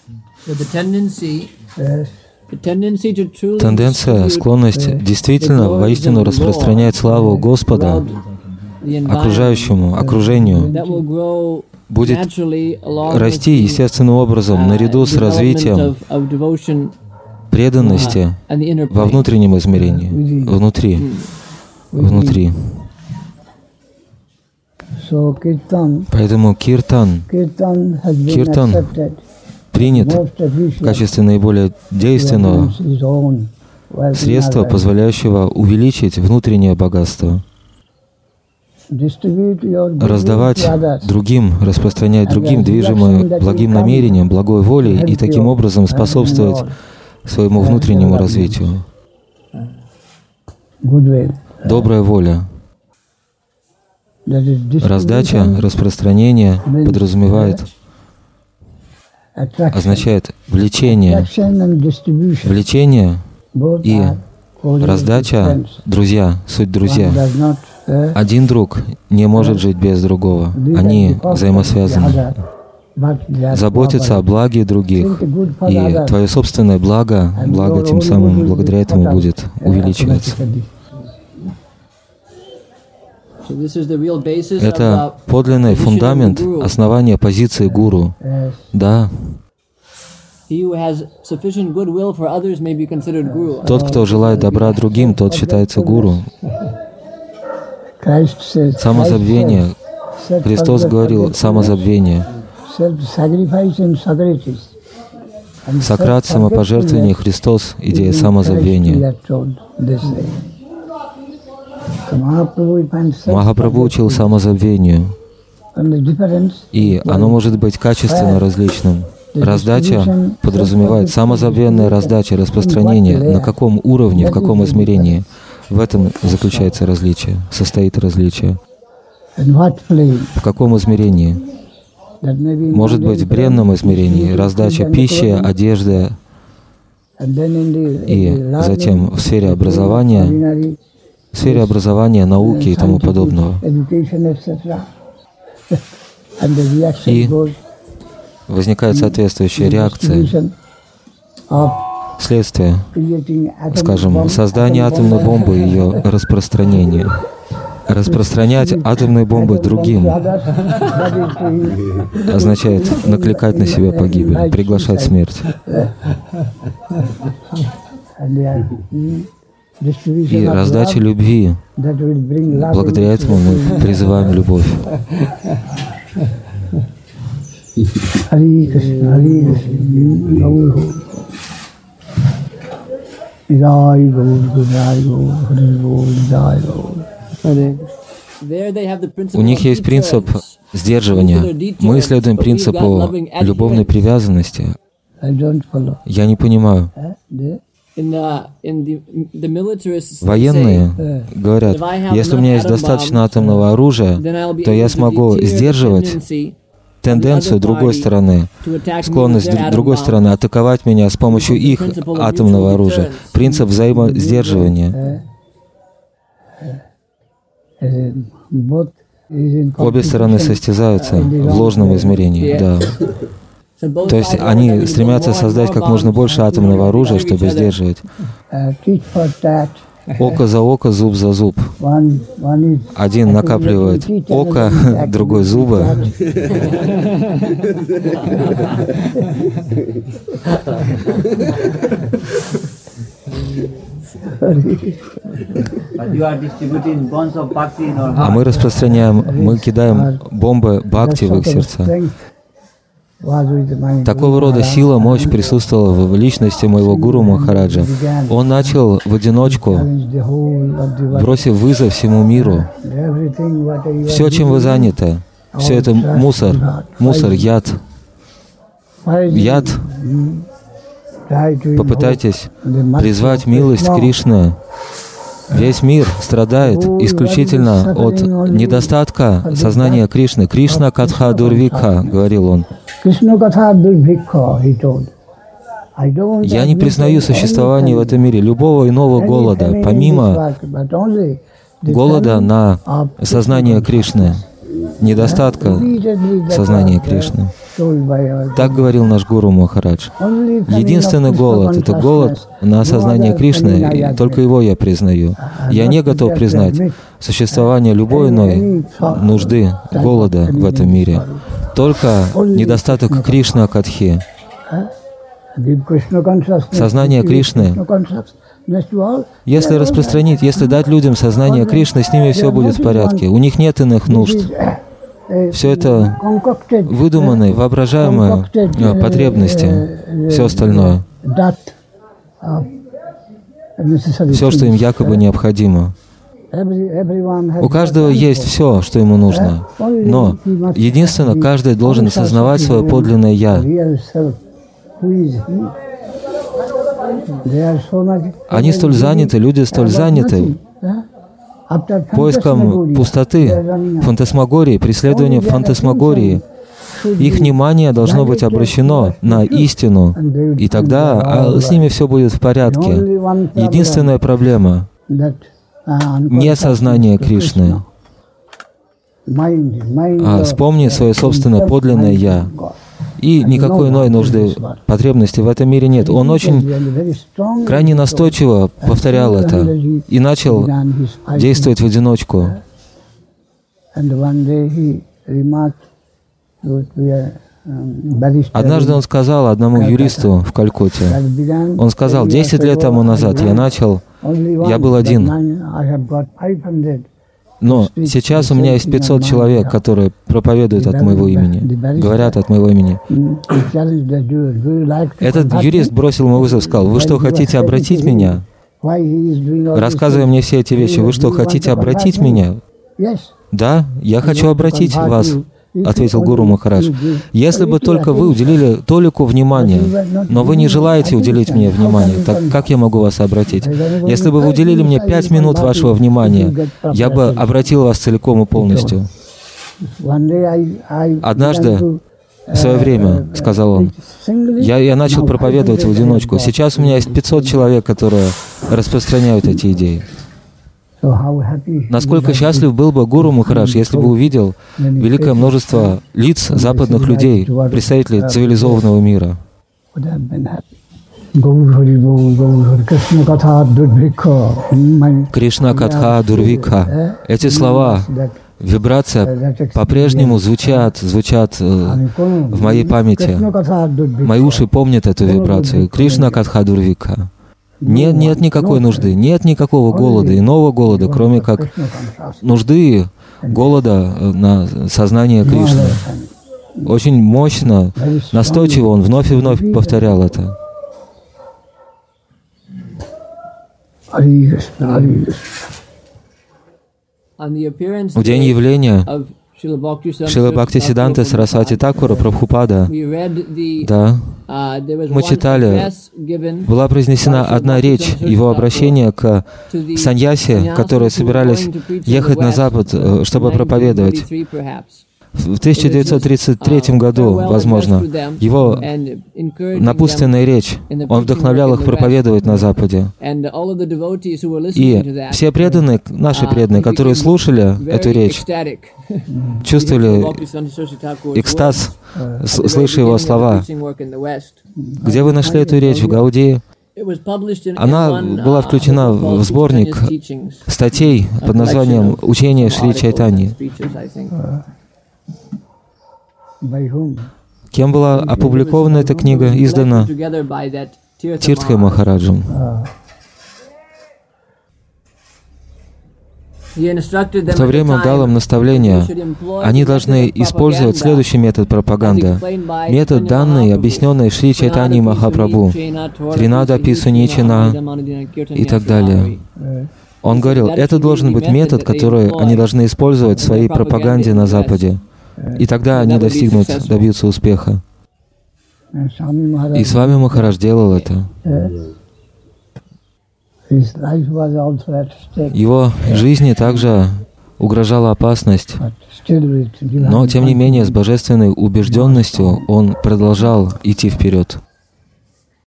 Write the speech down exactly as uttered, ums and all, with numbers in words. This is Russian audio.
Тенденция, склонность действительно воистину распространять славу Господа окружающему, окружению, будет расти естественным образом наряду с развитием преданности во внутреннем измерении, внутри, внутри. Поэтому киртан, киртан принят в качестве наиболее действенного средства, позволяющего увеличить внутреннее богатство, раздавать другим, распространять другим, движимое благим намерением, благой волей, и таким образом способствовать своему внутреннему развитию. Добрая воля. Раздача, распространение подразумевает, означает влечение. Влечение и раздача, друзья, суть друзья. Один друг не может жить без другого. Они взаимосвязаны. Заботиться о благе других, и твое собственное благо, благо тем самым, благодаря этому будет увеличиваться. Это подлинный фундамент, основание позиции гуру. Да. Тот, кто желает добра другим, тот считается гуру. Самозабвение. Христос говорил самозабвение. Сократ, самопожертвование, Христос, идея самозабвения. Махапрабху учил самозабвению, и оно может быть качественно различным. Раздача подразумевает самозабвенная раздача, распространение. На каком уровне, в каком измерении? В этом заключается различие, состоит различие. В каком измерении? Может быть, в бренном измерении, раздача пищи, одежды, и затем в сфере образования, в сфере образования, науки и тому подобного. И возникает соответствующая реакция, следствие, скажем, создание атомной бомбы и ее распространение. Распространять атомные бомбы другим означает накликать на себя погибель, приглашать смерть. И раздача любви. Благодаря этому мы призываем любовь. У них есть принцип сдерживания. Мы исследуем принципу любовной привязанности. Я не понимаю. Военные говорят, если у меня есть достаточно атомного оружия, то я смогу сдерживать тенденцию другой стороны, склонность другой стороны атаковать меня с помощью их атомного оружия. Принцип взаимосдерживания. Обе стороны состязаются в ложном измерении. Да. То есть они стремятся создать как можно больше атомного оружия, чтобы сдерживать. Око за око, зуб за зуб. Один накапливает око, другой зубы. А мы распространяем, мы кидаем бомбы бхакти в их сердца. Такого рода сила, мощь присутствовала в личности моего гуру Махараджа. Он начал в одиночку, бросив вызов всему миру. Все, чем вы заняты, все это мусор, мусор, яд. Яд. Попытайтесь призвать милость Кришны. Весь мир страдает исключительно от недостатка сознания Кришны. Кришна катха дурвикха, говорил он. Я не признаю существование в этом мире любого иного голода, помимо голода на сознание Кришны. недостатка сознания Кришны. Так говорил наш Гуру Махарадж. Единственный голод — это голод на осознание Кришны, и только его я признаю. Я не готов признать существование любой иной нужды, голода в этом мире. Только недостаток Кришна Катхи. Сознание Кришны. Если распространить, если дать людям сознание Кришны, с ними все будет в порядке. У них нет иных нужд. Все это выдуманные, воображаемые потребности, все остальное. Все, что им якобы необходимо. У каждого есть все, что ему нужно. Но единственное, каждый должен осознавать свое подлинное «Я». Они столь заняты, люди столь заняты поиском пустоты, фантасмагории, преследованием фантасмагории. Их внимание должно быть обращено на истину, и тогда а с ними все будет в порядке. Единственная проблема — неосознание Кришны. А вспомни свое собственное подлинное «Я». И никакой иной нужды, потребности в этом мире нет. Он очень крайне настойчиво повторял это и начал действовать в одиночку. Однажды он сказал одному юристу в Калькутте, он сказал: десять лет тому назад я начал, я был один. Но сейчас у меня есть пятьсот человек, которые проповедуют от моего имени, говорят от моего имени. Этот юрист бросил ему вызов, сказал: вы что, хотите обратить меня? Рассказывая мне все эти вещи, вы что, хотите обратить меня? Да, я хочу обратить вас, ответил Гуру Махарадж. Если бы только вы уделили толику внимания, но вы не желаете уделить мне внимание, так как я могу вас обратить? Если бы вы уделили мне пять минут вашего внимания, я бы обратил вас целиком и полностью. Однажды, в свое время, сказал он, я, я начал проповедовать в одиночку. Сейчас у меня есть пятьсот человек, которые распространяют эти идеи. Насколько счастлив был бы Гуру Махарадж, если бы увидел великое множество лиц западных людей, представителей цивилизованного мира. Кришна Катха Дурвикха. Эти слова, вибрация по-прежнему звучат, звучат э, в моей памяти. Мои уши помнят эту вибрацию. Кришна Катха Дурвикха. Нет, нет никакой нужды, нет никакого голода, иного голода, кроме как нужды, голода на сознание Кришны. Очень мощно, настойчиво он вновь и вновь повторял это. В день явления Шрила Бхактисиддханты Сарасвати Такура Прабхупада, да, мы читали, была произнесена одна речь, его обращение к саньяси, которые собирались ехать на Запад, чтобы проповедовать. В тысяча девятьсот тридцать третьем году, возможно, его напутственная речь, он вдохновлял их проповедовать на Западе. И все преданные, наши преданные, которые слушали эту речь, чувствовали экстаз, слыша его слова. Где вы нашли эту речь? В Гаудии? Она была включена в сборник статей под названием «Учение Шри Чайтаньи». Кем была опубликована эта книга, издана? Тиртхой Махараджем. В то время он дал им наставление. Они должны использовать следующий метод пропаганды. Метод, данный, объясненный Шри Чайтаньей Махапрабху, Тринада Писуничина и так далее. Он говорил, это должен быть метод, который они должны использовать в своей пропаганде на Западе. И тогда они достигнут, добьются успеха. И с вами Махарадж делал это. Его жизни также угрожала опасность, но, тем не менее, с божественной убежденностью он продолжал идти вперед.